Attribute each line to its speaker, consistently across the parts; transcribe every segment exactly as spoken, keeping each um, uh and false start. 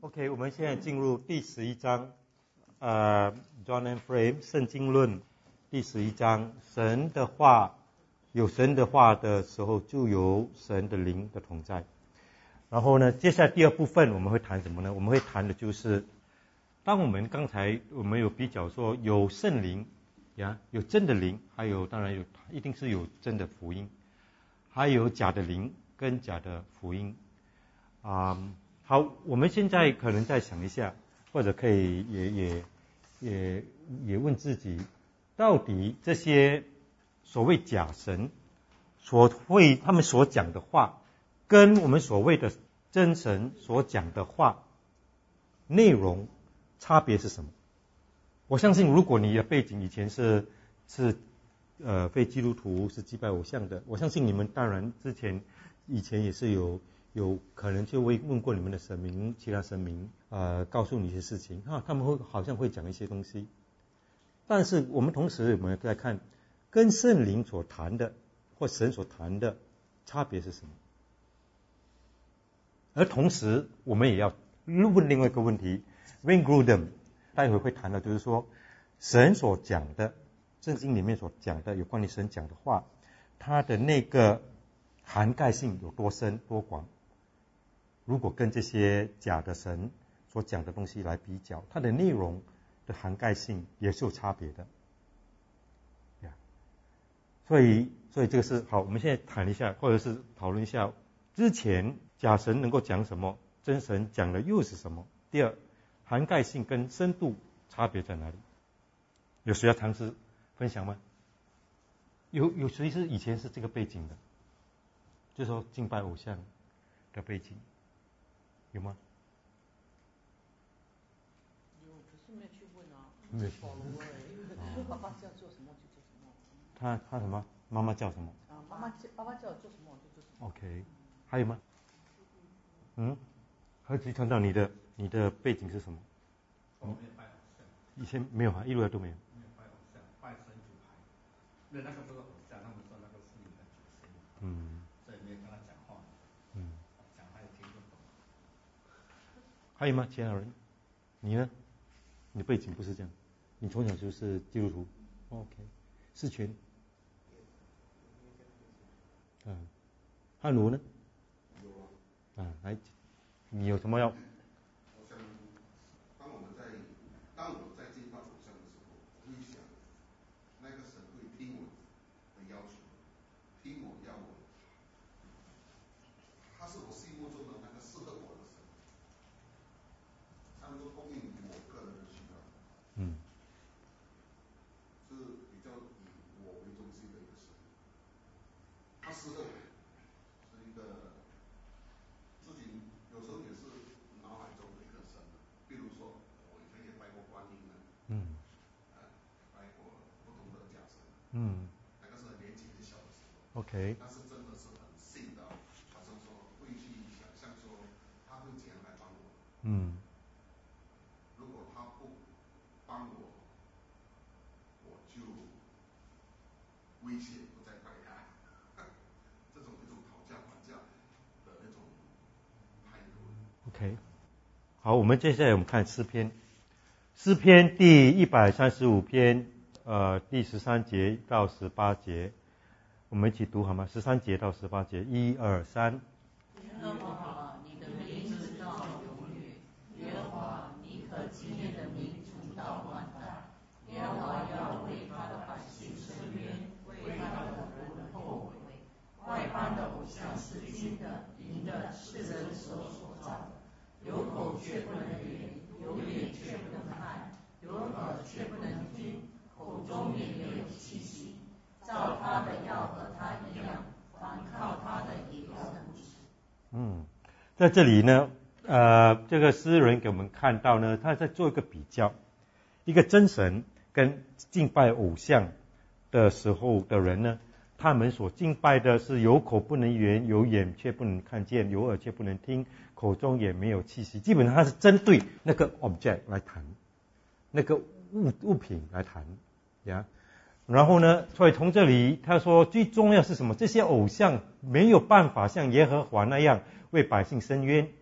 Speaker 1: OK， 我们现在进入第十一章，呃 ，John and Frame 圣经论第十一章，神的话，有神的话的时候，就有神的灵的同在。然后呢，接下来第二部分我们会谈什么呢？我们会谈的就是，当我们刚才我们有比较说有圣灵呀，有真的灵，还有当然有一定是有真的福音，还有假的灵跟假的福音啊。嗯好，我们现在可能再想一下，或者可以也也也也问自己，到底这些所谓假神所会他们所讲的话，跟我们所谓的真神所讲的话内容差别是什么？我相信，如果你的背景以前是是呃非基督徒，是祭拜偶像的，我相信你们当然之前以前也是有。有可能就会问过你们的神明，其他神明，呃，告诉你一些事情啊，他们会好像会讲一些东西。但是我们同时我们在看，跟圣灵所谈的或神所谈的差别是什么？而同时我们也要问另外一个问题 ，Wayne Grudem 待会会谈的就是说，神所讲的，圣经里面所讲的有关于神讲的话，它的那个涵盖性有多深多广？如果跟这些假的神所讲的东西来比较，它的内容的涵盖性也是有差别的。Yeah. 所以，所以这个是好，我们现在谈一下，或者是讨论一下，之前假神能够讲什么，真神讲的又是什么？第二，涵盖性跟深度差别在哪里？有谁要尝试分享吗？有有谁是以前是这个背景的？就是说敬拜偶像的背景。有吗？
Speaker 2: 有，可是没有去问啊。
Speaker 1: 没有去
Speaker 2: 问。爸爸叫做什么就做什么。
Speaker 1: 他他什么？妈妈叫什么？
Speaker 2: 啊，妈妈叫爸爸叫我做什么我就做什么。
Speaker 1: OK， 还有吗？嗯，何子看到你的你的背景是什么？
Speaker 3: 哦，没有拜偶像。
Speaker 1: 以前没有啊，一路来都没有。
Speaker 3: 没有拜偶像，拜神主牌。那那个不是偶像，他们说那个是你的主神。
Speaker 1: 嗯。
Speaker 3: 所以没有跟他讲话。
Speaker 1: 嗯。
Speaker 3: 讲话也听不懂。
Speaker 1: 还有吗？其他人？你呢？你的背景不是这样，你从小就是基督徒。OK， 世权。嗯。汉儒呢？
Speaker 4: 有
Speaker 1: 啊。啊，来，你有什么要？
Speaker 4: 我想，当我们在当我在敬拜偶像的时候，我会想，那个神会听我的要求，听我要我，他是我心目中的那个适合我的神。他能够供应我个人的需要，
Speaker 1: 嗯，
Speaker 4: 是比较以我为中心的一个神。他适合我，是一个自己有时候也是脑海中的一个神。比如说，我以前也拜过观音的，
Speaker 1: 嗯，
Speaker 4: 呃，拜过不同的假神，
Speaker 1: 嗯，
Speaker 4: 那个是很年轻很小的时候。
Speaker 1: OK，
Speaker 4: 但是真的是很信到，好像说会去想象说他会怎样来帮我。
Speaker 1: 嗯。
Speaker 4: 如果他不帮我，我就威胁不再拜他，这种一种讨价还价的那种态度。
Speaker 1: OK， 好，我们接下来我们看诗篇，诗篇第一百三十五篇，呃，第十三节到十八节，我们一起读好吗？十三节到十八节，一二三。
Speaker 2: 耶和华，你的名直到永远；耶和华，你可纪念的名直到万代。耶和华要为他的百姓伸冤，为他的人后悔。外邦的偶像是金的、银的，是人手所造的，有口却不能言，有眼却不能看，有耳却不能听，口中也没有气息。照他的要和他一样，凡靠他的也要如此。
Speaker 1: 嗯，在这里呢，呃，这个诗人给我们看到呢，他在做一个比较，一个真神跟敬拜偶像的时候的人呢，他们所敬拜的是有口不能言，有眼却不能看见，有耳却不能听，口中也没有气息。基本上他是针对那个 object 来谈，那个物物品来谈呀。然后呢，所以从这里他说最重要是什么？这些偶像没有办法像耶和华那样为百姓伸冤，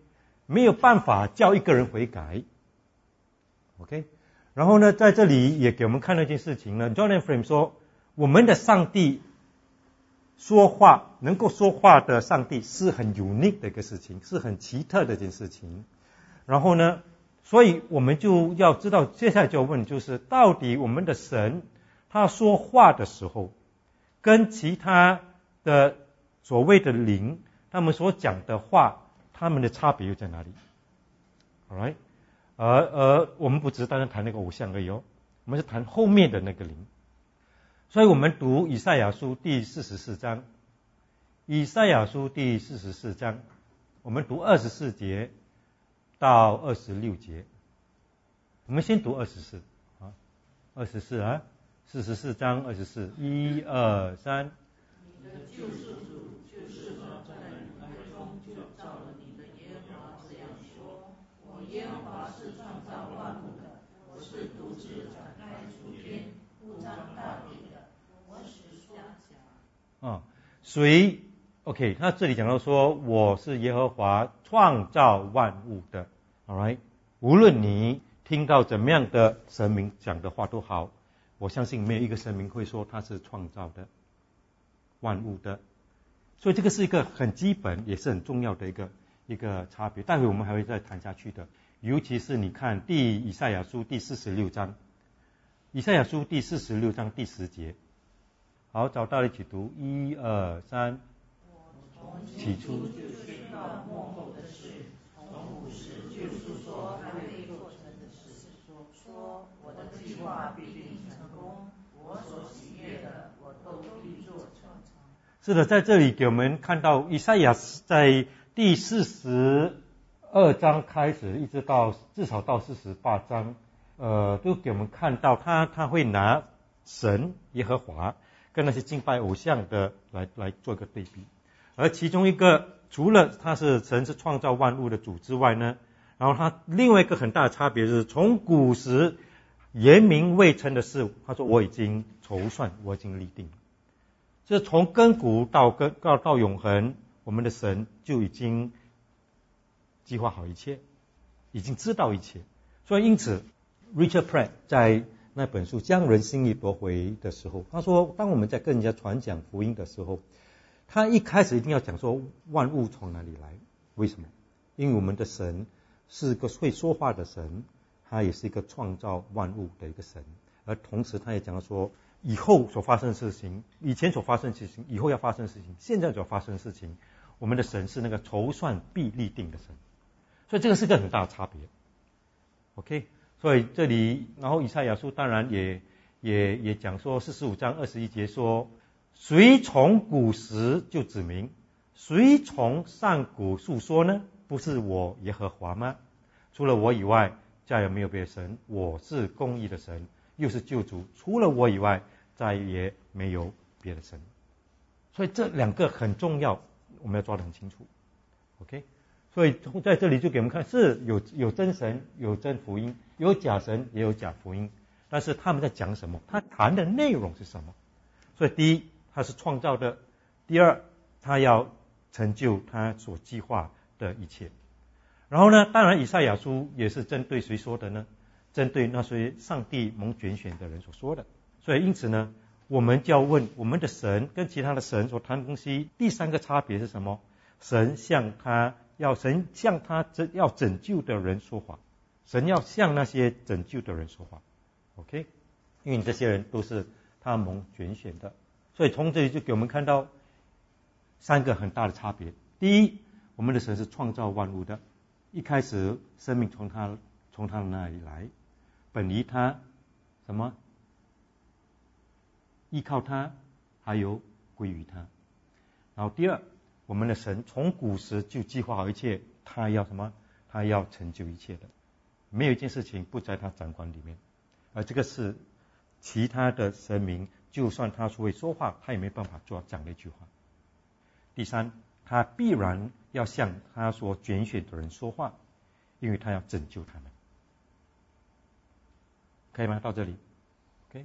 Speaker 1: 没有办法叫一个人悔改。OK， 然后呢，在这里也给我们看到一件事情呢 ，John Ephraim 说，我们的上帝说话，能够说话的上帝是很 unique 的一个事情，是很奇特的一件事情。然后呢，所以我们就要知道，接下来就要问，就是到底我们的神他说话的时候，跟其他的所谓的灵他们所讲的话，他们的差别又在哪里 ？Alright， 而而我们不只是单单谈那个偶像而已哦，我们是谈后面的那个灵。所以我们读以赛亚书第四十四章，以赛亚书第四十四章，我们读二十四节到二十六节。我们先读二十四啊，二十四啊，四十四章二十四，一二三。
Speaker 2: 你的救世主就是说，在你怀中就造了你的耶和华这样说：我耶和华是创造万物的，我是独自展开诸天、铺张大地的。我使说
Speaker 1: 啊，谁 ？OK， 他这里讲到说，我是耶和华创造万物的。All right， 无论你听到怎么样的神明讲的话都好，我相信没有一个神明会说他是创造的万物的。所以这个是一个很基本也是很重要的一个一个差别。待会我们还会再谈下去的。尤其是你看第以赛亚书第四十六章，以赛亚书第四十六章第十节。好，找到了一起读，一二三。起初
Speaker 2: 就宣告末后的事，从古时就述说还未做成的事，说我的计划必定成功，我所喜悦的我都必做成。
Speaker 1: 是的，在这里给我们看到以赛亚在第四十二章开始，一直到至少到四十八章，呃，都给我们看到他他会拿神耶和华跟那些敬拜偶像的来来做一个对比。而其中一个，除了他是神是创造万物的主之外呢，然后他另外一个很大的差别是，从古时言明未成的事，他说我已经筹算，我已经立定。这从亘古到根到到永恒，我们的神就已经计划好一切，已经知道一切。所以因此 Richard Pratt 在那本书《将人心意夺回》的时候，他说，当我们在跟人家传讲福音的时候，他一开始一定要讲说万物从哪里来？为什么？因为我们的神是个会说话的神，他也是一个创造万物的一个神。而同时他也讲到说，以后所发生的事情，以前所发生的事情，以后要发生的事情，现在所发生的事情，我们的神是那个筹算必立定的神。所以这个是个很大的差别。OK， 所以这里，然后以赛亚书当然也也也讲说，四十五章二十一节说，谁从古时就指明，谁从上古述说呢？不是我耶和华吗？除了我以外，再也没有别的神。我是公义的神，又是救主。除了我以外，再也没有别的神。所以这两个很重要，我们要抓得很清楚。OK， 所以在这里就给我们看，是有有真神，有真福音，有假神，也有假福音。但是他们在讲什么？他谈的内容是什么？所以第一，他是创造的；第二，他要成就他所计划的一切。然后呢，当然以赛亚书也是针对谁说的呢？针对那些上帝蒙拣选的人所说的。所以因此呢，我们就要问，我们的神跟其他的神所谈的东西，第三个差别是什么？神向他要神向他要拯救的人说话，神要向那些拯救的人说话。OK， 因为这些人都是他蒙拣选的。所以从这里就给我们看到三个很大的差别。第一，我们的神是创造万物的，一开始生命从他从他那里来，本于他，什么？依靠他，还有归于他。然后第二，我们的神从古时就计划好一切，他要什么？他要成就一切的，没有一件事情不在他掌管里面。而这个是其他的神明，就算他会说话，他也没办法做这样的一句话。第三，他必然要向他所拣选的人说话，因为他要拯救他们。可以吗？到这里 OK。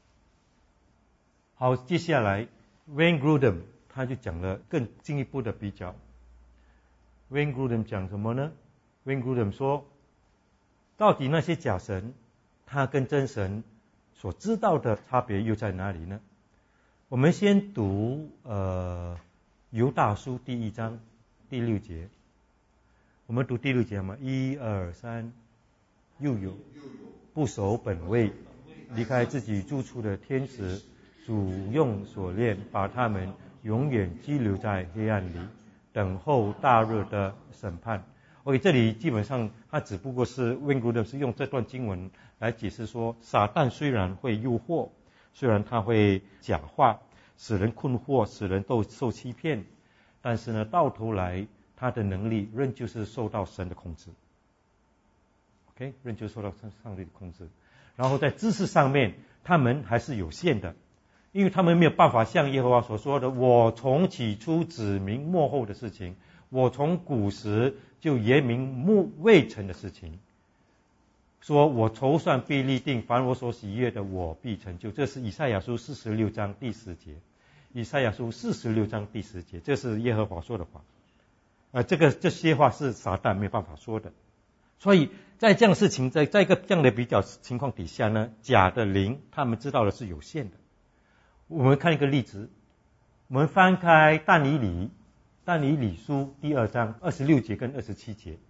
Speaker 1: 好，接下来 Wayne Grudem 他就讲了更进一步的比较。Wayne Grudem 讲什么呢？ Wayne Grudem 说，到底那些假神他跟真神所知道的差别又在哪里呢？我们先读呃犹大书第一章第六节，我们读第六节嘛，一二三，又有不守本位，离开自己住处的天使，主用锁链把他们永远拘留在黑暗里，等候大日的审判。OK， 这里基本上他只不过是 Wayne Grudem 是用这段经文来解释说，撒旦虽然会诱惑，虽然他会假话，使人困惑，使人都受欺骗，但是呢，到头来他的能力仍旧是受到神的控制。OK， 仍旧受到上帝的控制。然后在知识上面，他们还是有限的，因为他们没有办法像耶和华所说的，我从起初指明末后的事情，我从古时就言明未成的事情，说我筹算必立定，凡我所喜悦的我必成就。这是以赛亚书四十六章第十节。以赛亚书四十六章第十节，这是耶和华说的话。呃，这个这些话是撒旦没有办法说的。所以在这样的事情，在在一个这样的比较情况底下呢，假的灵他们知道的是有限的。我们看一个例子，我们翻开但以理但以理书第二章二十六节跟二十七节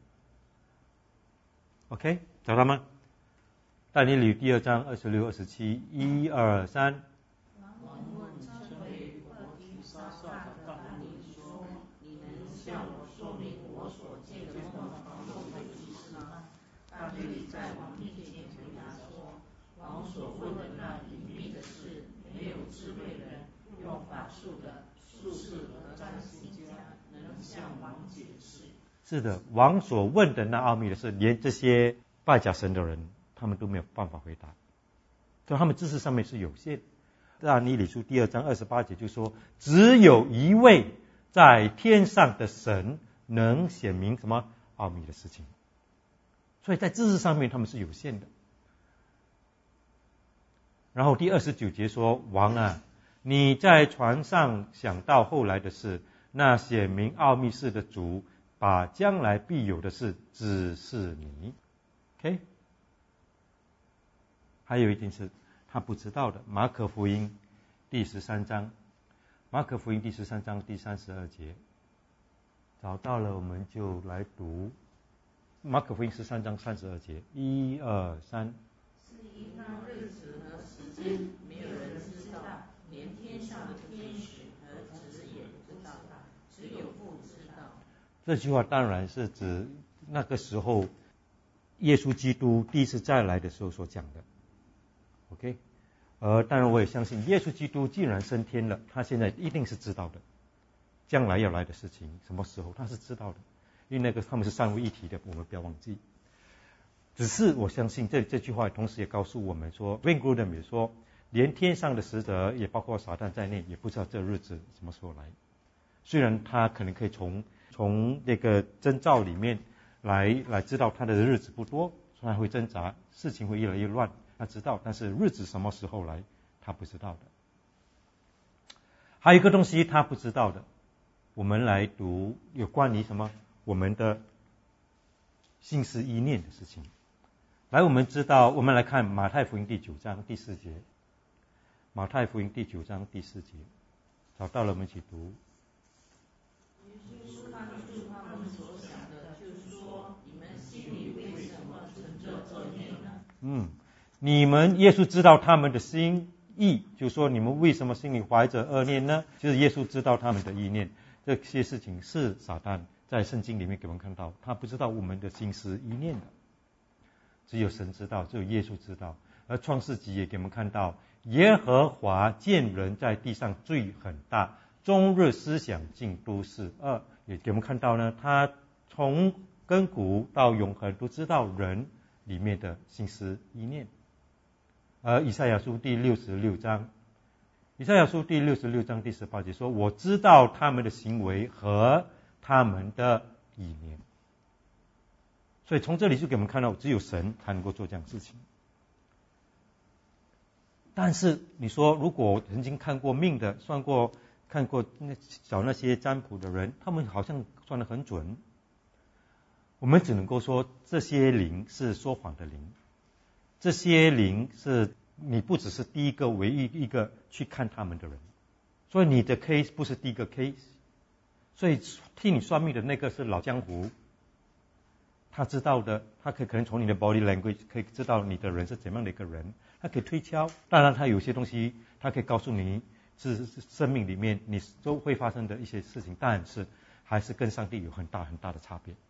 Speaker 1: ，OK， 找到吗？但以理第二章二十六、二十七，一二三。
Speaker 2: 王问称为厄提沙撒的但以理说：“你能向我说明我所见的梦房中的意思吗？”但以理在王面前回答说：“王所问的那隐秘的事，没有智慧人用法术的术士和占星家能向王解释。”
Speaker 1: 是的，王所问的那奥秘的事，连这些拜假神的人，他们都没有办法回答，所以他们知识上面是有限。但以理书第二章二十八节就说，只有一位在天上的神能显明什么奥秘的事情，所以在知识上面他们是有限的。然后第二十九节说，王啊，你在船上想到后来的事，那显明奥秘事的主把将来必有的事指示你。 OK， 还有一件事他不知道的，马可福音第十三章，马可福音第十三章第三十二节，找到了我们就来读马可福音十三章三十二节，一二三。
Speaker 2: 是因那日子和时间没有人知道，连天上的天使和子也不知道，只有父知道。
Speaker 1: 这句话当然是指那个时候耶稣基督第一次再来的时候所讲的。OK， 呃，当然我也相信耶稣基督既然升天了，他现在一定是知道的，将来要来的事情，什么时候他是知道的，因为那个他们是三位一体的，我们不要忘记。只是我相信这这句话同时也告诉我们说 Wayne Grudem 也说，连天上的使者也包括撒旦在内，也不知道这日子什么时候来。虽然他可能可以从从那个征兆里面来来知道他的日子不多，所以他会挣扎，事情会越来越乱，他知道，但是日子什么时候来他不知道的。还有一个东西他不知道的，我们来读有关于什么我们的心思意念的事情。来，我们知道，我们来看马太福音第九章第四节。马太福音第九章第四节，找到了，我们一起读。
Speaker 2: 耶稣看出他们所想的，就是说，你们心里为什么存着恶念呢？
Speaker 1: 嗯，你们耶稣知道他们的心意，就是说你们为什么心里怀着恶念呢？就是耶稣知道他们的意念，这些事情是撒旦在圣经里面给我们看到，他不知道我们的心思意念的。只有神知道，只有耶稣知道。而创世纪也给我们看到，耶和华见人在地上罪很大，终日思想尽都是恶。也给我们看到呢，他从亘古到永恒都知道人里面的心思意念。而以赛亚书第六十六章，以赛亚书第六十六章第十八节说，我知道他们的行为和他们的意念。所以从这里就给我们看到，只有神才能够做这样的事情。但是你说，如果曾经看过命的、算过、看过那找那些占卜的人，他们好像算得很准。 我们只能够说这些灵是说谎的灵，这些灵是你不只是第一个唯一一个去看他们的人，所以你的 case 不是第一个 case， 所以替你算命的那个是老江湖，他知道的，他可以可能从你的 body language 可以知道你的人是怎样的一个人，他可以推敲，当然他有些东西他可以告诉你是生命里面你都会发生的一些事情，但是还是跟上帝有很大很大的差别。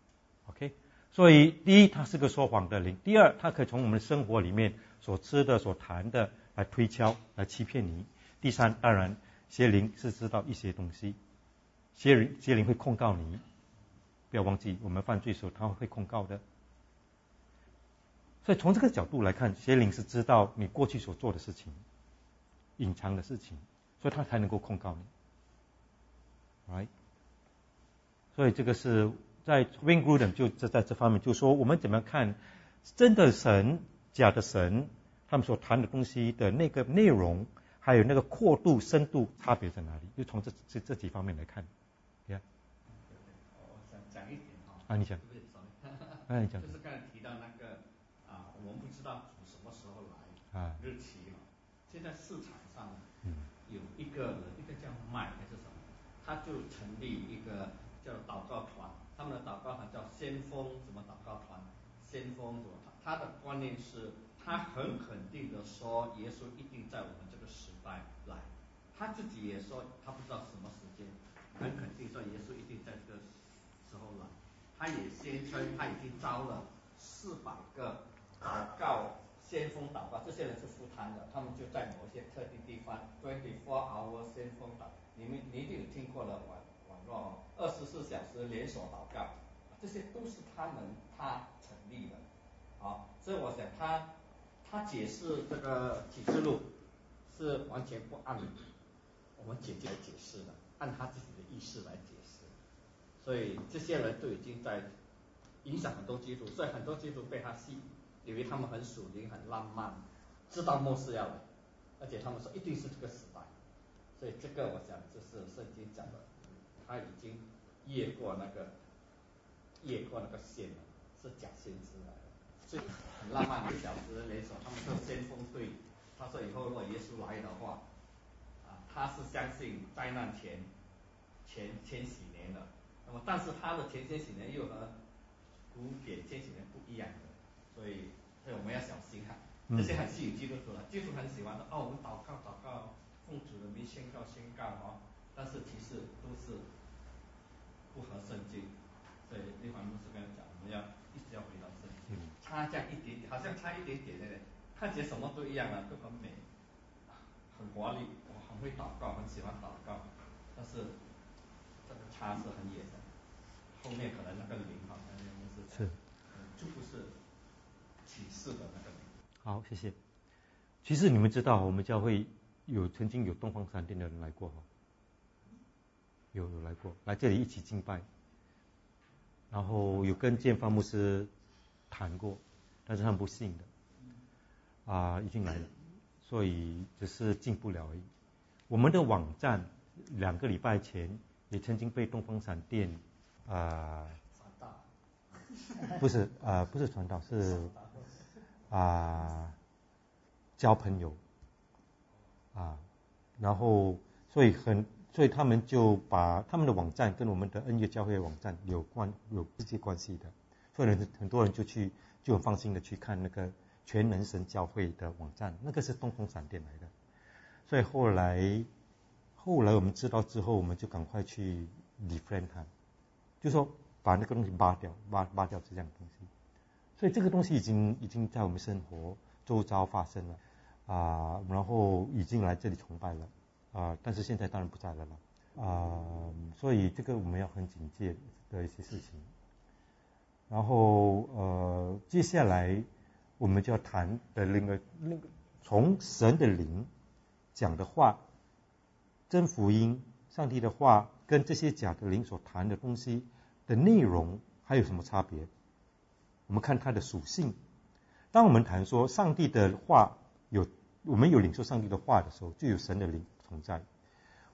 Speaker 1: OK， 所以第一他是个说谎的灵，第二他可以从我们的生活里面所吃的所谈的来推敲来欺骗你，第三当然邪灵是知道一些东西，邪灵邪灵会控告你，不要忘记我们犯罪的时候他会控告的，所以从这个角度来看，邪灵是知道你过去所做的事情，隐藏的事情，所以他才能够控告你 ，right？ 所以这个是在 Wayne Grudem 就在这方面就说我们怎么看真的神假的神，他们所谈的东西的那个内容还有那个阔度深度差别在哪里，就从这这这几方面来看。 yeah?
Speaker 3: 我想讲一点哈。
Speaker 1: 啊，你讲。啊，你讲。
Speaker 3: 就是刚才提到那个啊，我们不知道主什么时候来，
Speaker 1: 啊，
Speaker 3: 日期了。现在市场上
Speaker 1: 嗯
Speaker 3: 有一个人，一个叫麦还是什么，他就成立一个叫祷告团，他们的祷告团叫先锋什么祷告团，先锋什么，他的观念是，他很肯定的说，耶稣一定在我们这个时代来，他自己也说他不知道什么时间，很肯定说耶稣一定在这个时候来，他也宣称他已经招了四百个祷告先锋祷告，这些人是负摊的，他们就在某一些特定地方 二十四小时先锋祷，你们你一定有听过的网网络二十四小时连锁祷告，这些都是他们他成立的。好，所以我想他他解释这个启示录是完全不按我们解经来解释的，按他自己的意识来解释，所以这些人都已经在影响很多基督徒，所以很多基督徒被他吸引，以为他们很属灵很浪漫，知道末世要来，而且他们说一定是这个时代，所以这个我想就是圣经讲的，他已经越过那个越过那个线了，是假先知来的，所以很浪漫，一小时连锁，他们说先锋队，他说以后如果耶稣来的话，啊，他是相信灾难前前千禧年的，那么但是他的前千禧年又和古典千禧年不一样的，所以所以我们要小心哈，这些很吸引基督徒了，基督徒很喜欢的哦，我们祷告祷告，奉主的名宣告宣告哦，但是其实都是不合圣经，所以立凡牧师跟他讲，我们要一直要回到圣经，差这样一点点，好像差一点点的，看起来什么都一样了，都很美，很华丽，我很会祷告，很喜欢祷告，但是这个差是很远的，后面可能那个灵好像那个牧师讲，就不是启示的那个灵。
Speaker 1: 好，谢谢。其实你们知道，我们教会有曾经有东方闪电的人来过哈，有有来过，来这里一起敬拜，然后有跟建芳牧师谈过，但是他们不信的，啊、呃，已经来了，所以只是进不了而已。我们的网站两个礼拜前也曾经被东方闪电啊、呃，不是啊、呃，不是传道，是啊、呃、交朋友啊，然后所以很。所以他们就把他们的网站跟我们的恩乐教会网站有关有直接关系的，所以很很多人就去就很放心的去看那个全能神教会的网站，那个是东风闪电来的。所以后来后来我们知道之后，我们就赶快去 defriend 它，就说把那个东西扒掉，扒扒掉这样的东西。所以这个东西已经已经在我们生活周遭发生了啊、呃，然后已经来这里崇拜了。啊、呃，但是现在当然不在了了，啊、呃，所以这个我们要很警戒的一些事情。然后呃，接下来我们就要谈的另个那个从神的灵讲的话，真福音、上帝的话跟这些假的灵所谈的东西的内容还有什么差别？我们看它的属性。当我们谈说上帝的话有，我们有领受上帝的话的时候，就有神的灵。在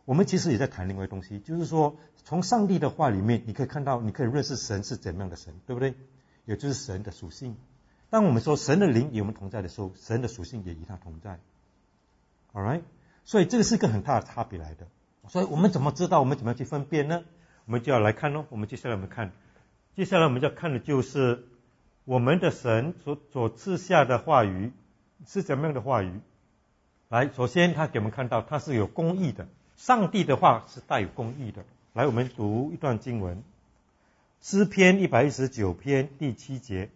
Speaker 1: 我们其实也在谈另外东西，就是说从上帝的话里面，你可以看到，你可以认识神是怎么样的神，对不对？也就是神的属性。当我们说神的灵与我们同在的时候，神的属性也与他同在。All right， 所以这个是一个很大的差别来的。所以我们怎么知道？我们怎么样去分辨呢？我们就要来看咯。我们接下来我们看，接下来我们要看的就是我们的神所所赐下的话语是怎么样的话语。来，首先他给我们看到他是有公义的，上帝的话是带有公义的。来，我们读一段经文，诗篇一百一十九篇第七节，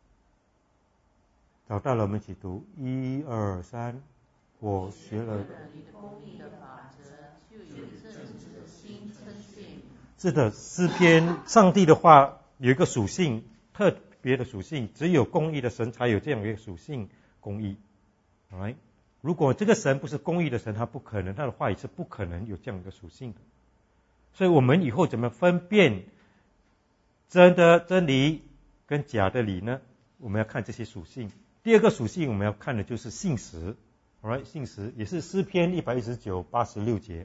Speaker 1: 找到了，我们一起读，一二三。我学了
Speaker 2: 你的公义的法则，就有正直的心称谢你。
Speaker 1: 是的，诗篇上帝的话有一个属性，特别的属性，只有公义的神才有这样一个属性，公义。Alright， 如果这个神不是公义的神，他不可能，他的话语是不可能有这样一个属性的。所以我们以后怎么分辨真的真理跟假的理呢？我们要看这些属性。第二个属性我们要看的就是信实。Alright， 信实也是诗篇一百一十九八十六节。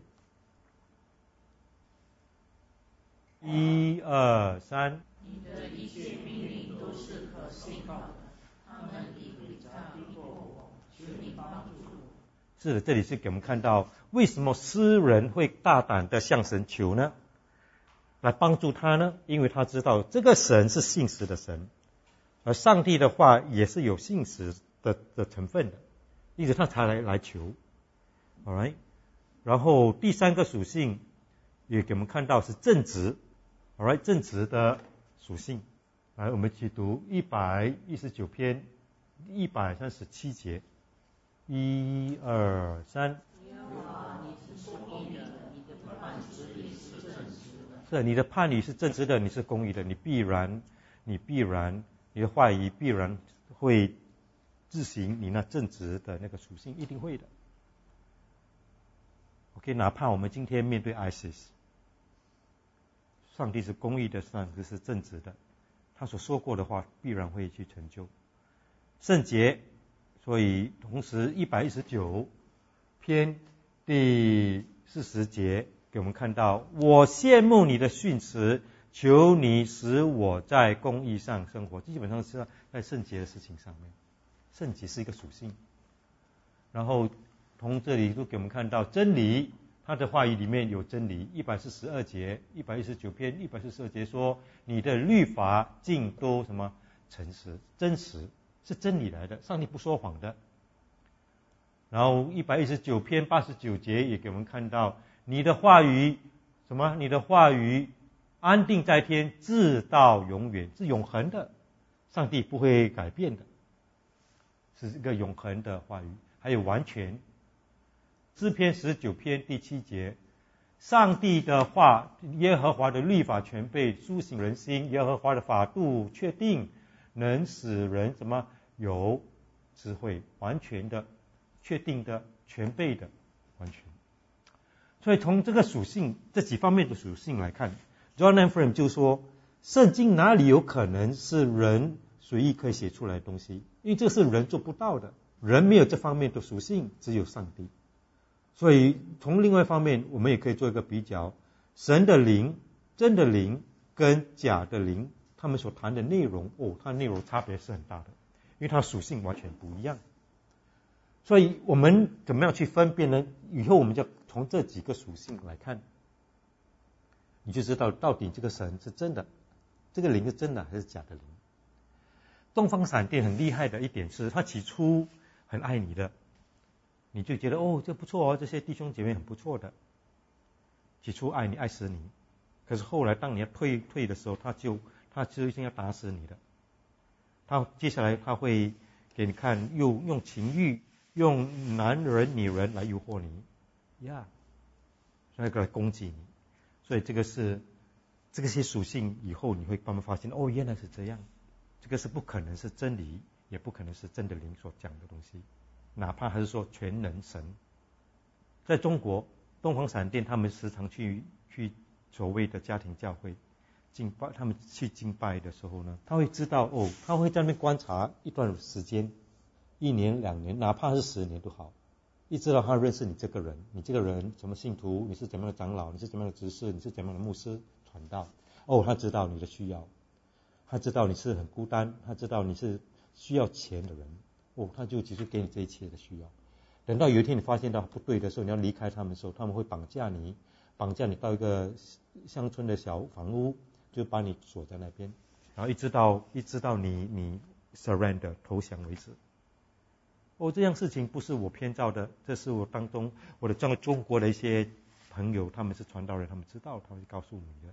Speaker 1: 一二三。
Speaker 2: 你的一切命令都是可信靠的，他们一笔账逼迫我，求你帮助。
Speaker 1: 是的，这里是给我们看到为什么诗人会大胆的向神求呢？来帮助他呢？因为他知道这个神是信实的神，而上帝的话也是有信实的的成分的，因此他才来来求。Alright， 然后第三个属性也给我们看到是正直。Alright， 正直的属性。来，我们去读一百一十九篇一百三十七节。一二三。
Speaker 2: 耶和华，你是公义的，你的判决是正直的。
Speaker 1: 是，你的判语是正直的，你是公义的，你必然，你必然，你的话语必然会执行你那正直的那个属性，一定会的。OK， 哪怕我们今天面对 ISIS， 上帝是公义的，上帝是正直的，他所说过的话必然会去成就。圣洁，所以同时一百一十九篇第四十节给我们看到，我羡慕你的训词，求你使我在公义上生活。基本上是在圣洁的事情上面，圣洁是一个属性。然后从这里都给我们看到真理，他的话语里面有真理。一百四十二节，一百一十九篇一百四十二节说，你的律法尽都什么诚实真实，是真理来的，上帝不说谎的。然后一百一十九篇八十九节也给我们看到，你的话语什么？你的话语安定在天，直到永远，是永恒的，上帝不会改变的，是一个永恒的话语。还有完全，诗篇十九篇第七节，上帝的话，耶和华的律法全备，苏醒人心，耶和华的法度确定，能使人什么有智慧，完全的、确定的、全备的，完全。所以从这个属性这几方面的属性来看， John Ephraim 就说，圣经哪里有可能是人随意可以写出来的东西？因为这是人做不到的，人没有这方面的属性，只有上帝。所以从另外一方面，我们也可以做一个比较，神的灵、真的灵跟假的灵，他们所谈的内容，哦，它内容差别是很大的，因为它属性完全不一样。所以我们怎么样去分辨呢？以后我们就从这几个属性来看，你就知道到底这个神是真的，这个灵是真的还是假的灵。东方闪电很厉害的一点是，他起初很爱你的，你就觉得哦，这不错哦，这些弟兄姐妹很不错的，起初爱你爱死你，可是后来当你要退退的时候，他就他就一定要打死你的。他接下来他会给你看，用用情欲、用男人、女人来诱惑你，呀、yeah, ，所以来攻击你。所以这个是这个些属性，以后你会慢慢发现，哦，原来是这样。这个是不可能是真理，也不可能是真的灵所讲的东西，哪怕还是说全能神。在中国，东方闪电他们时常去去所谓的家庭教会敬拜，他们去敬拜的时候呢，他会知道哦，他会在那边观察一段时间，一年两年，哪怕是十年都好， 一直到他认识你这个人，你这个人什么信徒，你是怎么样的长老，你是怎么样的执事，你是怎么样的牧师传道。哦，他知道你的需要，他知道你是很孤单，他知道你是需要钱的人。哦，他就其实给你这一切的需要。等到有一天你发现到不对的时候，你要离开他们的时候，他们会绑架你，绑架你到一个乡村的小房屋，就把你锁在那边，然后一直到一直到你你 surrender 投降为止。哦，这样事情不是我编造的，这是我当中我的中中国的一些朋友，他们是传道人，他们知道，他会告诉你的。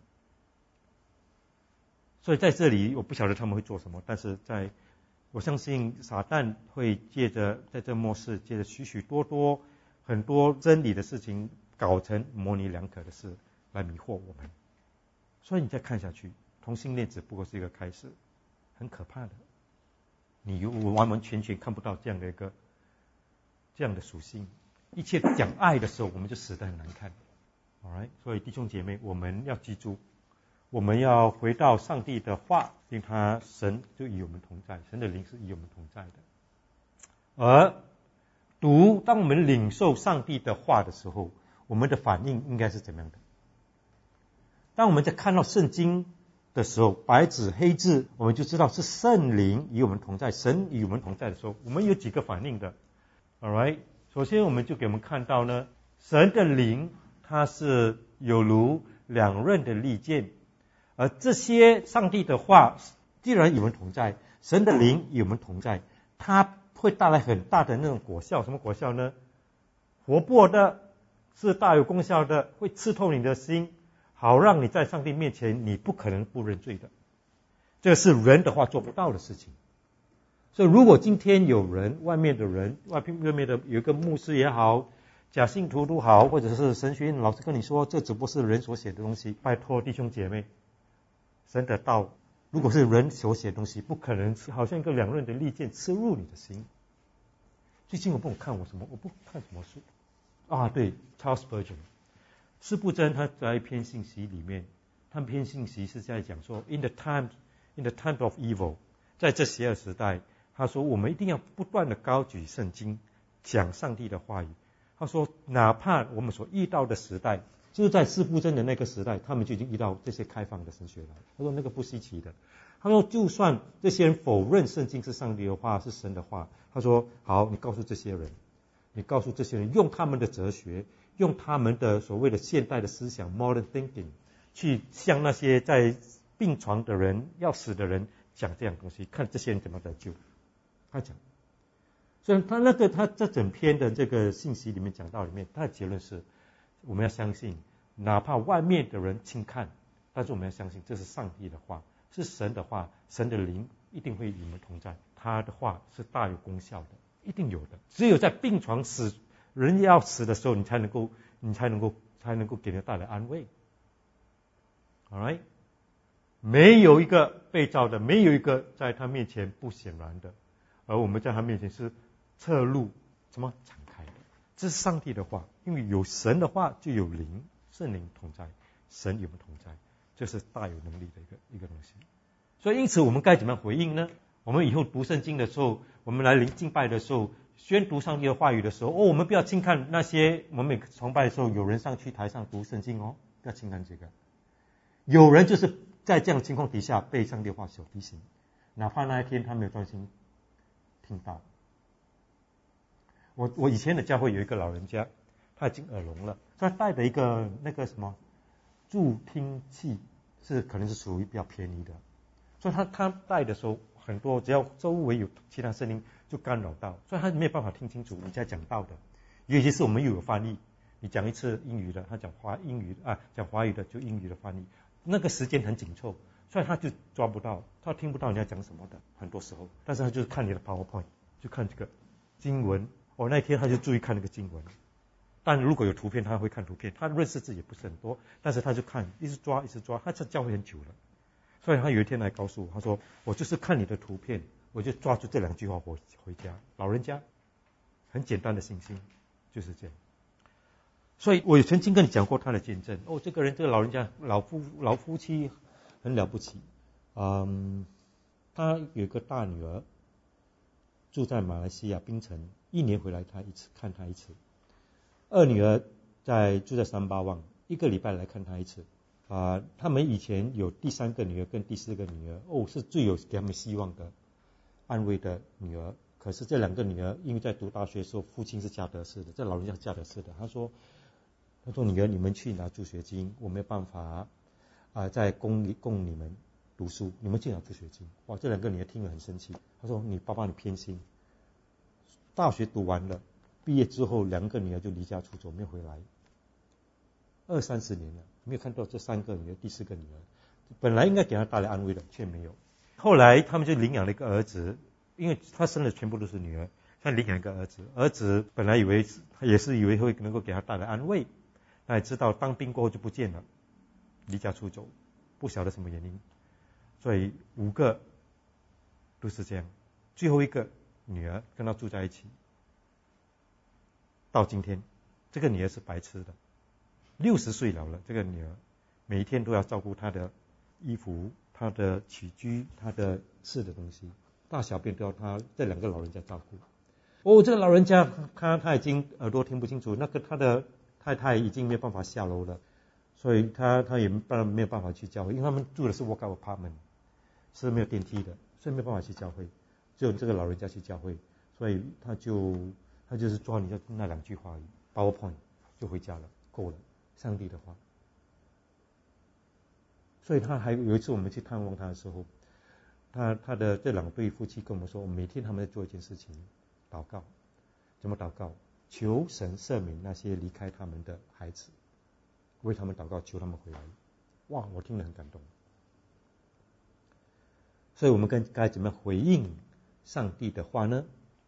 Speaker 1: 所以在这里我不晓得他们会做什么，但是在我相信撒旦会借着在这末世，借着许许多多很多真理的事情，搞成模棱两可的事来迷惑我们。所以你再看下去，同性恋只不过是一个开始，很可怕的。你完完全全看不到这样的一个这样的属性。一切讲爱的时候，我们就死得很难看。Alright， 所以弟兄姐妹，我们要记住，我们要回到上帝的话，因为他神就与我们同在，神的灵是与我们同在的。而读当我们领受上帝的话的时候，我们的反应应该是怎么样的？当我们在看到圣经的时候，白纸黑字，我们就知道是圣灵与我们同在，神与我们同在的时候，我们有几个反应的。Alright， 首先我们就给我们看到呢，神的灵它是有如两刃的利剑，而这些上帝的话既然与我们同在，神的灵与我们同在，它会带来很大的那种果效。什么果效呢？活泼的，是大有功效的，会刺透你的心，好让你在上帝面前你不可能不认罪的。这个是人的话做不到的事情。所以如果今天有人，外面的人，外面的有一个牧师也好，假信徒都好，或者是神学院老师跟你说这只不过是人所写的东西，拜托弟兄姐妹，神的道如果是人所写的东西，不可能好像一个两刃的利剑刺入你的心。最近我不看我什么，我不看什么书啊？对 ，Charles Spurgeon， 司布真他在一篇信息里面，他们篇信息是在讲说 ，in the time in the time of evil， 在这邪恶时代，他说我们一定要不断的高举圣经，讲上帝的话语。他说，哪怕我们所遇到的时代，就是在司布真的那个时代，他们就已经遇到这些开放的神学了。他说那个不稀奇的。他说就算这些人否认圣经是上帝的话，是神的话，他说好，你告诉这些人，你告诉这些人，用他们的哲学，用他们的所谓的现代的思想 modern thinking， 去向那些在病床的人，要死的人讲这样东西，看这些人怎么得救。他讲，所以他那个他这整篇的这个信息里面讲到里面，他的结论是，我们要相信，哪怕外面的人轻看，但是我们要相信这是上帝的话，是神的话，神的灵一定会与我们同在，他的话是大有功效的，一定有的。只有在病床死人要死的时候，你才能够你才能够才能够给人带来安慰。Alright， 没有一个被造的，没有一个在他面前不显然的，而我们在他面前是侧路什么敞开的。这是上帝的话，因为有神的话就有灵，圣灵同在，神与我们同在，这是大有能力的一个一个东西。所以因此我们该怎么样回应呢？我们以后读圣经的时候，我们来敬拜的时候，宣读上帝的话语的时候，哦，我们不要轻看那些我们每崇拜的时候有人上去台上读圣经哦，不要轻看这个。有人就是在这样的情况底下被上帝的话所提醒，哪怕那一天他没有专心听到。我我以前的教会有一个老人家，他已经耳聋了，他带的一个那个什么助听器是可能是属于比较便宜的，所以他他带的时候，很多只要周围有其他声音就干扰到，所以他没有办法听清楚你在讲道的。尤其是我们又有翻译，你讲一次英语的，他讲华英语啊，讲华语的就英语的翻译，那个时间很紧凑，所以他就抓不到，他听不到你要讲什么的，很多时候。但是他就是看你的 PowerPoint， 就看这个经文。哦，那天他就注意看那个经文。但如果有图片，他会看图片。他认识字也不是很多，但是他就看，一直抓，一直抓。他在教会很久了，所以他有一天来告诉我，他说：“我就是看你的图片，我就抓住这两句话回回家。”老人家很简单的信心就是这样。所以我曾经跟你讲过他的见证。哦，这个人，这个老人家，老夫老夫妻很了不起。嗯，他有个大女儿，住在马来西亚槟城，一年回来他一次看他一次。 二女儿在住在三八旺，一个礼拜来看她一次。啊、呃，他们以前有第三个女儿跟第四个女儿，哦，是最有给他们希望的、安慰的女儿。可是这两个女儿，因为在读大学的时候，父亲是加德士的，这老人家是加德士的。他说，他说女儿，你们去拿助学金，我没有办法啊、呃，在供供你们读书，你们去拿助学金。哇，这两个女儿听了很生气。他说，你爸爸你偏心，大学读完了，毕业之后两个女儿就离家出走，没有回来，二三十年了，没有看到这三个女儿，第四个女儿，本来应该给她带来安慰的，却没有。后来他们就领养了一个儿子。因为他生的全部都是女儿，他领养一个儿子。儿子本来以为他也是以为会能够给他带来安慰，但知道当兵过后就不见了，离家出走，不晓得什么原因。所以五个都是这样。最后一个女儿跟他住在一起，到今天，这个女儿是白痴的，六十岁了了，这个女儿每一天都要照顾她的衣服、她的起居、她的吃的东西。大小便都要他这两个老人家照顾。哦，这个老人家他他已经耳朵听不清楚，那个他的太太已经没有办法下楼了，所以他他也当然没有办法去教会，因为他们住的是 walk-out apartment， 是没有电梯的，所以没有办法去教会，只有这个老人家去教会，所以他就他就是抓你那两句话而已 ，PowerPoint 就回家了，够了，上帝的话。所以他还有一次我们去探望他的时候。他他的这两对夫妻跟我们说，每天他们在做一件事情，祷告。怎么祷告？求神赦免那些离开他们的孩子，为他们祷告，求他们回来。哇，我听了很感动。所以我们跟该怎么回应上帝的话呢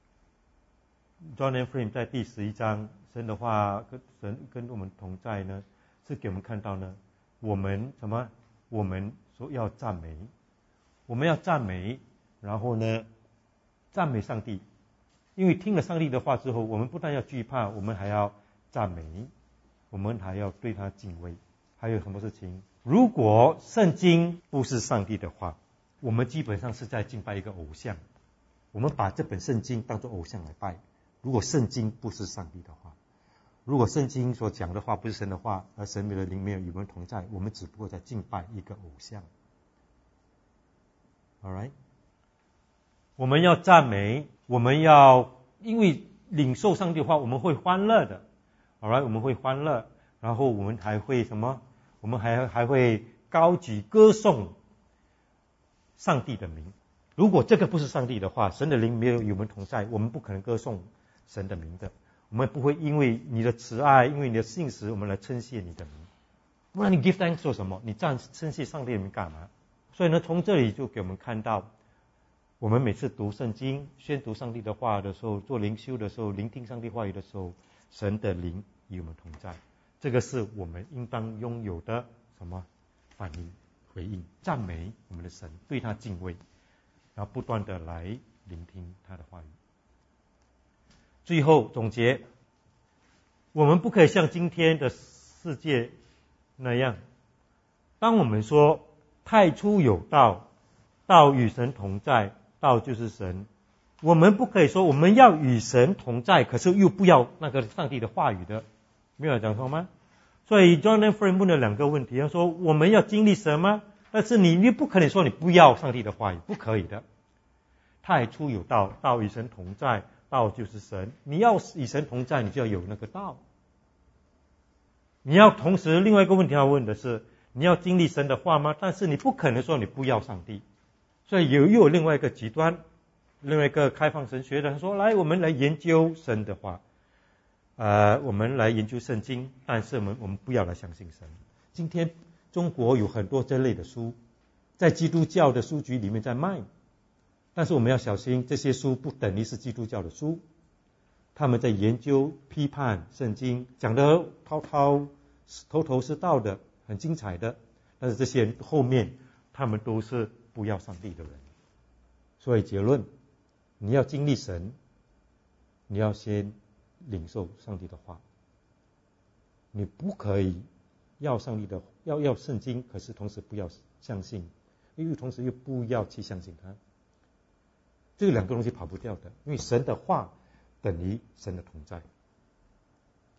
Speaker 1: ？John and Frame 在第十一章，神的话跟神跟我们同在呢，是给我们看到呢，我们什么？我们说要赞美。我们要赞美，然后呢，赞美上帝。因为听了上帝的话之后，我们不但要惧怕，我们还要赞美，我们还要对他敬畏。还有什么事情？如果圣经不是上帝的话，我们基本上是在敬拜一个偶像。我们把这本圣经当作偶像来拜。如果圣经不是上帝的话，如果圣经所讲的话不是神的话，而神的灵没有与我们同在，我们只不过在敬拜一个偶像。Alright， 我们要赞美，我们要因为领受上帝的话，我们会欢乐的。Alright， 我们会欢乐，然后我们还会什么？我们还还会高举歌颂上帝的名。如果这个不是上帝的话，神的灵没有与我们同在，我们不可能歌颂神的名的。我们不会因为你的慈爱，因为你的信实，我们来称谢你的名。不然你 give thanks 做什么？你赞称谢上帝的名干嘛？所以呢，从这里就给我们看到，我们每次读圣经、宣读上帝的话的时候，做灵修的时候，聆听上帝话语的时候，神的灵与我们同在。这个是我们应当拥有的什么反应、回应、赞美我们的神，对他敬畏，然后不断的来聆听他的话语。最后总结，我们不可以像今天的世界那样，当我们说太初有道，道与神同在，道就是神。我们不可以说我们要与神同在，可是又不要那个上帝的话语的，没有讲错吗？所以 John and Frame 问了两个问题，他说我们要经历神吗？但是你你不可能说你不要上帝的话语，不可以的。太初有道，道与神同在，道就是神。你要与神同在，你就要有那个道。你要同时另外一个问题要问的是，你要经历神的话吗？但是你不可能说你不要上帝。所以有又有另外一个极端，另外一个开放神学的人说，来我们来研究神的话，呃，我们来研究圣经，但是我们我们不要来相信神。今天中国有很多这类的书，在基督教的书局里面在卖，但是我们要小心，这些书不等于是基督教的书。他们在研究批判圣经，讲得滔滔头头是道的，很精彩的，但是这些人后面他们都是不要上帝的人。所以结论，你要经历神，你要先领受上帝的话。你不可以要上帝的要要圣经，可是同时不要相信，因为同时又不要去相信他。这两个东西跑不掉的，因为神的话等于神的同在。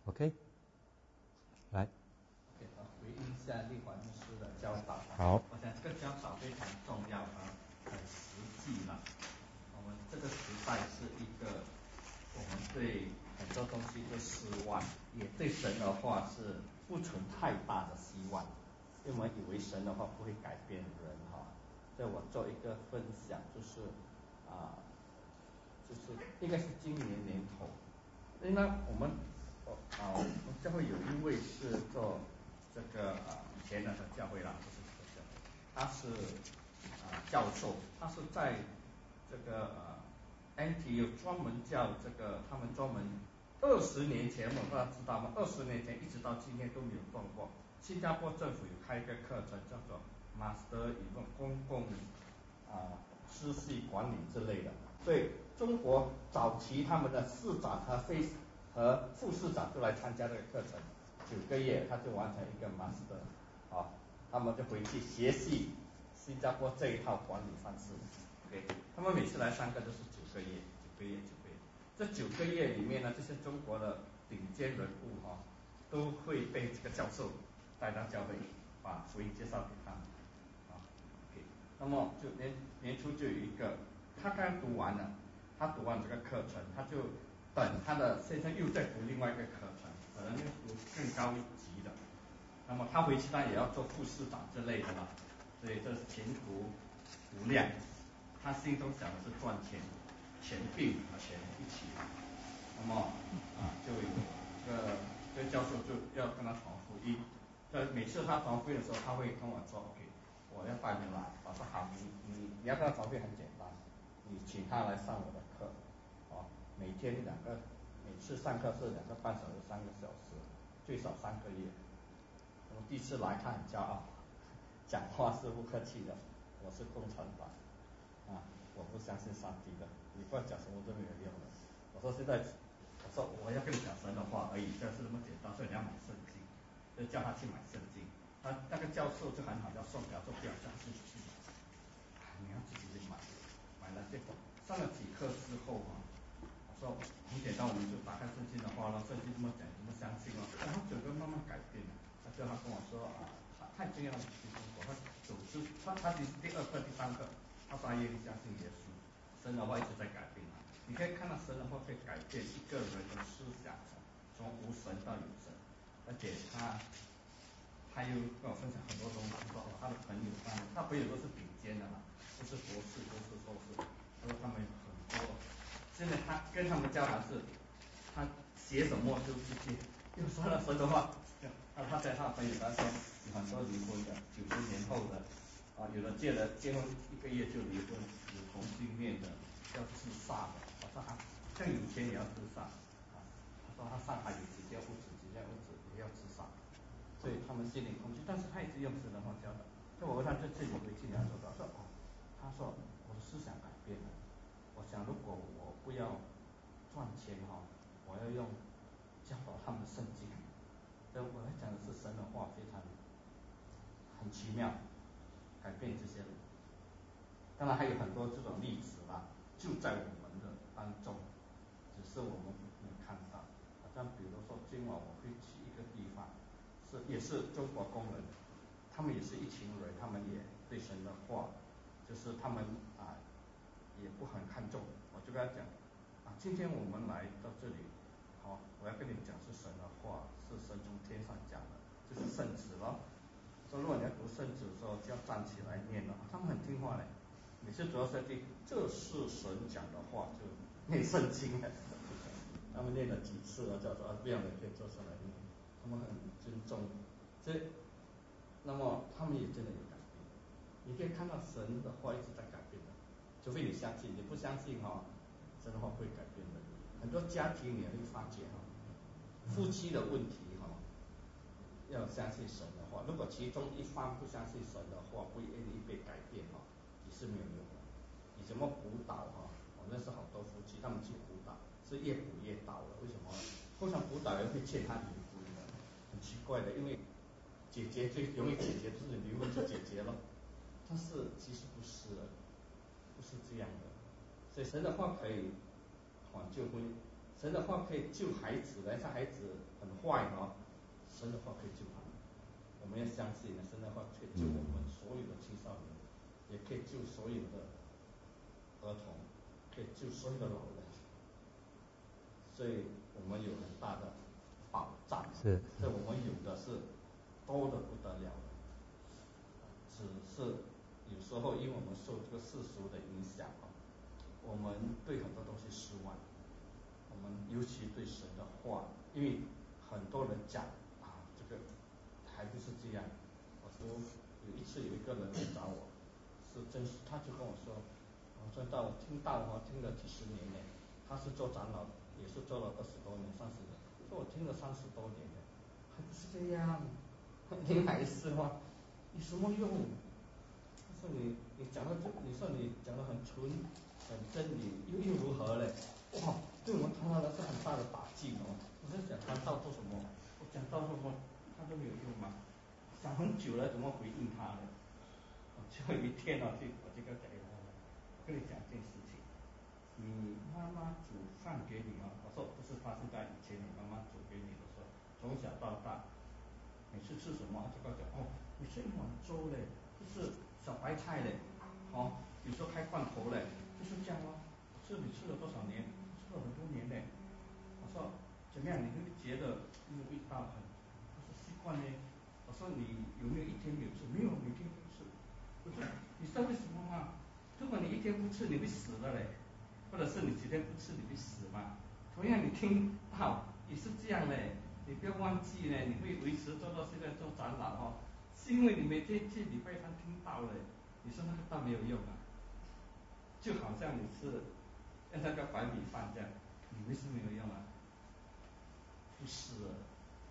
Speaker 1: OK， 来。
Speaker 3: 给他回应一下立华牧师的教导。
Speaker 1: 好。
Speaker 3: 我想这个教导非常重要和很实际了。我们这个时代是一个，我们对很多东西都失望，也对神的话是不存太大的希望，因为我们以为神的话不会改变人哈。所以我做一个分享，就是啊、呃，就是应该是今年年头，因为我们啊，我们教会有一位是做这个啊以前的教会啦，不是这个教会，他是啊教授，他是在这个呃 N T U 专门教这个，他们专门二十年前，我不知道知道吗？二十年前一直到今天都没有断过。新加坡政府有开一个课程叫做 Master 一个公共啊知识管理之类的，所以中国早期他们的市长和非和副市长就来参加这个课程，九个月他就完成一个 Master 啊，他们就回去学习新加坡这一套管理方式。OK， 他们每次来上课都是九个月，九个月，九个月。这九个月里面呢，这些中国的顶尖人物哈、啊，都会被这个教授带到教会，把福音介绍给他们。啊 ，OK， 那么就年年初就有一个，他刚读完了，他读完这个课程，他就等他的先生又在读另外一个课程，可能又读更高一级的。那么他回去他也要做副市长之类的了，所以这前途无量。他心中想的是赚钱，钱并和钱一起。那么啊，就有这个这个教授就要跟他传福音。这每次他传福音的时候，他会跟我说 ，OK， 我要带你来。我说好，你你你要跟他传福音很简单，你请他来上我的课，啊，每天两个，每次上课是两个半小时，三个小时，最少三个月。那么第一次来他很骄傲，讲话是不客气的，我是共产党。啊，我不相信上帝的，你不要讲什么都没有用的。我说现在，我说我要跟你讲神的话而已，就是那么简单，所以你要买圣经，就叫他去买圣经。他那个教授就很好，叫宋教授，不要相信去买，你要自己去买。买了结果上了几课之后啊，我说很简单，我们就打开圣经的话了，圣经这么讲，怎么相信了？然后整个慢慢改变了。他最后他跟我说啊，他太惊讶了，去中国，他总是他他第第二课第三课。他发愿意相信耶稣，神的话一直在改变他。你可以看到神的话可以改变一个人的思想，从无神到有神。而且他他又跟我分享很多东西，说他的朋友他他朋友都是顶尖的嘛，不是博士，都是硕士。他说他们很多，现在他跟他们交谈是，他写什么就直接又说了神的话。他他在他的朋友当中有很多离婚的，九十年后的。啊，有的结了结婚一个月就离婚，有同性恋的，要自杀的。我说啊，像有钱也要自杀啊。他说他上海有几间屋子，几间屋子也要自杀，所以他们心里空虚。但是他一直用神的话教导。所以我问他这这里回去你要做到，说哦，他说我的思想改变了。我想如果我不要赚钱哈、哦，我要用教导他们的圣经。所以我来讲的是神的话非常很奇妙。改变这些人，当然还有很多这种例子啦，就在我们的当中，只是我们没有看到。好像比如说今晚我会去一个地方，是也是中国工人，他们也是一群人，他们也对神的话，就是他们啊也不很看重。我就跟他讲啊，今天我们来到这里，好，我要跟你讲是神的话，是神从天上讲的，就是圣旨咯。说如果你要读圣旨的时候，就要站起来念了。他们很听话嘞，每次主要是对这是神讲的话，就念圣经了。他们念了几次了，叫做啊这样的可以坐下来念。他们很尊重，这那么他们也真的有改变。你可以看到神的话一直在改变的，除非你相信，你不相信哈、哦，神的话不会改变的。很多家庭你会发觉哈、哦，夫妻的问题哈、哦。要相信神的话，如果其中一方不相信神的话，不愿意被改变哈，也是没有用的。你怎么辅导哈？我认识好多夫妻，他们去辅导是越辅越倒了，为什么？通常辅导人会劝他离婚的，很奇怪的，因为解决最容易解决就是离婚就解决了，但是其实不是的，不是这样的。所以神的话可以挽救婚神的话可以救孩子的，像孩子很坏哦，神的话可以救他们。我们要相信呢，神的话可以救我们所有的青少年，也可以救所有的儿童，可以救所有的老人。所以我们有很大的保障，
Speaker 1: 是，
Speaker 3: 所以我们有的是多的不得了的，只是有时候因为我们受这个世俗的影响啊，我们对很多东西失望，我们尤其对神的话，因为很多人讲啊，这个还不是这样。我说有一次有一个人来找我，是真是，他就跟我说，我说到我听到我听了几十年呢，他是做长老，也是做了二十多年、三十年，说我听了三十多年了，还不是这样，你还是吗？有什么用？他说你你讲的这，你说你讲的很纯、很真理，又又如何嘞？哇，对我们谈到的是很大的打击哦。我在想谈到做什么？我讲到什么，他都没有用吗？想很久了，怎么回应他呢？最后有一天哦，就我就跟他讲，我跟你讲一件事情，你妈妈煮饭给你哦，我说不是发生在以前你妈妈煮给你的时候，从小到大，每次吃什么就跟我讲哦，你吃一碗粥嘞，就是小白菜嘞，哦，有时候开罐头嘞，就是这样哦。我说你吃了多少年？吃了很多年嘞。我说怎么样？你会觉得那个味道很，他说习惯嘞。我说你有没有一天没有吃？没有，每天都吃。我说你知道为什么吗？如果你一天不吃，你会死的嘞。或者是你几天不吃，你会死嘛？同样你听到也是这样嘞。你不要忘记呢，你会维持做到现在做长老哦，是因为你每天去礼拜堂听到了，你说那个道没有用啊？就好像你是像那个白米饭这样，你为什么没有用啊？不是了。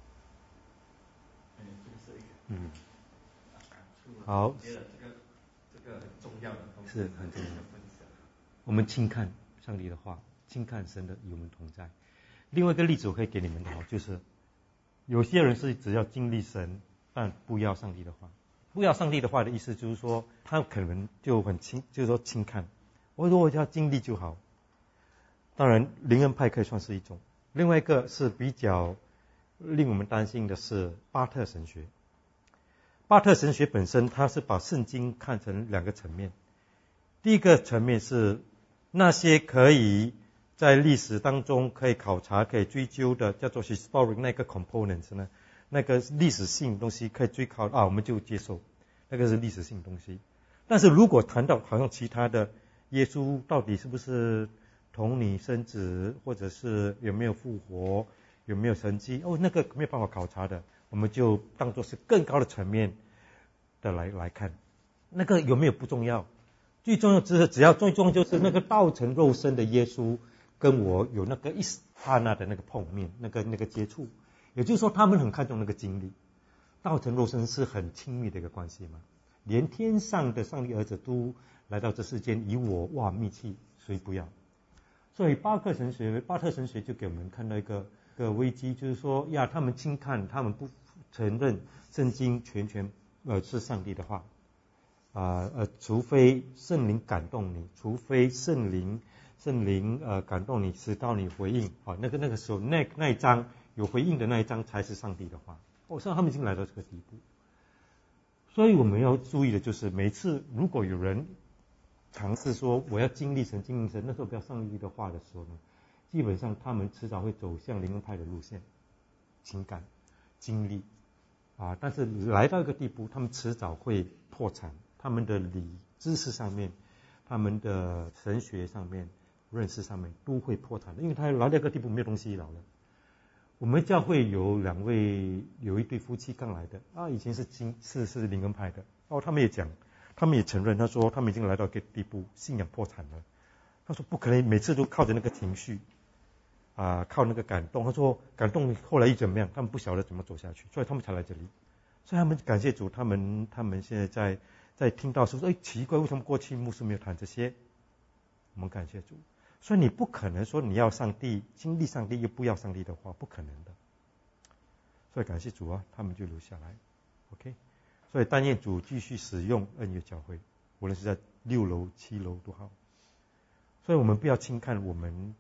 Speaker 3: 哎，这个是一个嗯，感触。
Speaker 1: 好，
Speaker 3: 觉得这个这个很重要的东西，
Speaker 1: 是很重要
Speaker 3: 的分享。
Speaker 1: 我们轻看上帝的话，轻看神的与我们同在。另外一个例子我可以给你们的哦，就是有些人是只要经历神，但不要上帝的话。不要上帝的话的意思就是说，他可能就很轻，就是说轻看。我说我只要经历就好。当然，灵恩派可以算是一种。另外一个是比较令我们担心的是巴特神学。巴特神学本身，它是把圣经看成两个层面。第一个层面是那些可以在历史当中可以考察、可以追究的，叫做 historic 那个 components 呢，那个历史性东西可以追考啊，我们就接受，那个是历史性东西。但是如果谈到好像其他的，耶稣到底是不是童女生子，或者是有没有复活，有没有神迹，哦，那个没有办法考察的，我们就当作是更高的层面的来来看。那个有没有不重要，最重要只是只要最重要就是那个道成肉身的耶稣跟我有那个一刹那的那个碰面，那个那个接触。也就是说，他们很看重那个经历。道成肉身是很亲密的一个关系嘛，连天上的上帝儿子都来到这世间，以我哇密契，谁不要？所以巴特神学，巴特神学就给我们看到一个个危机，就是说呀，他们轻看，他们不承认圣经全权呃是上帝的话，啊 呃, 呃，除非圣灵感动你，除非圣灵圣灵呃感动你，使到你回应，啊，那个那个时候那那一章有回应的那一章才是上帝的话。我说他们已经来到这个地步，所以我们要注意的就是，每次如果有人尝试说我要经历神经历神，那时候不要上帝的话的时候呢，基本上他们迟早会走向灵恩派的路线，情感经历啊，但是来到一个地步，他们迟早会破产，他们的理知识上面，他们的神学上面、认识上面都会破产的，因为他来到一个地步没有东西了了。我们教会有两位，有一对夫妻刚来的啊，以前是经是是灵恩派的哦，他们也讲，他们也承认，他说他们已经来到一个地步，信仰破产了。他说不可能每次都靠着那个情绪啊，靠那个感动。他说感动后来又怎么样？他们不晓得怎么走下去，所以他们才来这里。所以他们感谢主，他们他们现在在在听到说，哎，奇怪，为什么过去牧师没有谈这些？我们感谢主。所以你不可能说你要上帝，经历上帝又不要上帝的话，不可能的。所以感谢主啊，他们就留下来 ，OK。所以但愿主继续使用恩约教会，无论是在六楼、七楼都好。所以我们不要轻看我们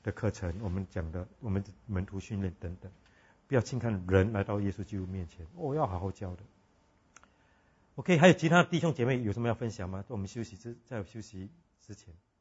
Speaker 1: 的课程，我们讲的我们的门徒训练等等，不要轻看人来到耶稣基督面前，哦，要好好教的。OK， 还有其他弟兄姐妹有什么要分享吗？我们休息之在休息之前。